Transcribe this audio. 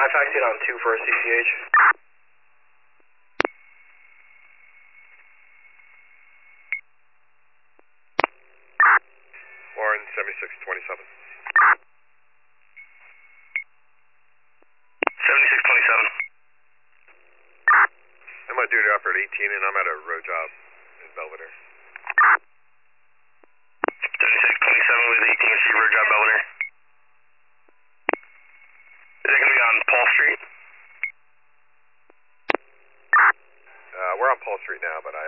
taxied on 2 for a CCH. Warren 7627. 7627. I'm on duty offer at 18 and I'm at a road job in Belvedere. 7627 with 18 C road job Belvedere. Is it going to be on Paul Street? We're on Paul Street now, but I